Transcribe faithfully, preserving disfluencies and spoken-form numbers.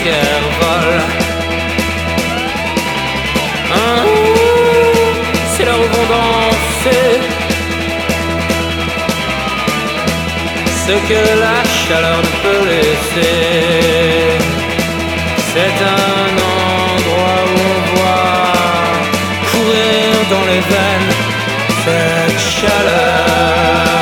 poussière vole. Hein, c'est là où vont danser ce que la chaleur ne peut laisser. C'est un endroit où on voit courir dans les veines cette chaleur.